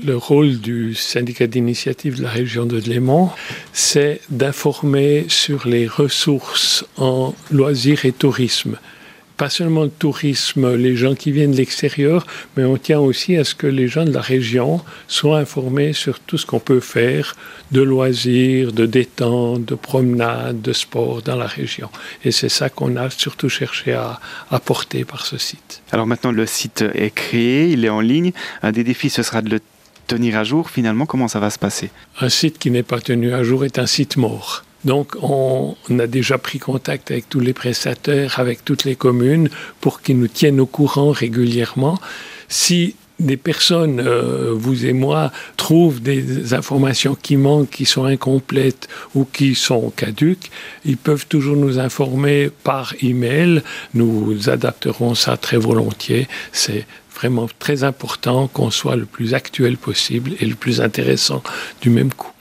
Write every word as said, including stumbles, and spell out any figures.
Le rôle du syndicat d'initiative de la région de Léman, c'est d'informer sur les ressources en loisirs et tourisme. Pas seulement le tourisme, les gens qui viennent de l'extérieur, mais on tient aussi à ce que les gens de la région soient informés sur tout ce qu'on peut faire de loisirs, de détente, de promenade, de sport dans la région. Et c'est ça qu'on a surtout cherché à apporter par ce site. Alors maintenant, le site est créé, il est en ligne. Un des défis, ce sera de le tenir à jour. Finalement, comment ça va se passer? Un site qui n'est pas tenu à jour est un site mort. Donc, on, on a déjà pris contact avec tous les prestataires, avec toutes les communes, pour qu'ils nous tiennent au courant régulièrement. Si des personnes, euh, vous et moi, trouvent des informations qui manquent, qui sont incomplètes ou qui sont caduques, ils peuvent toujours nous informer par email. Nous adapterons ça très volontiers. C'est vraiment très important qu'on soit le plus actuel possible et le plus intéressant du même coup.